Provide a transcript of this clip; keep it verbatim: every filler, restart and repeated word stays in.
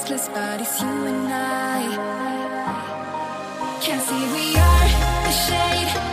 restless bodies, you and I. Can't see we are the shade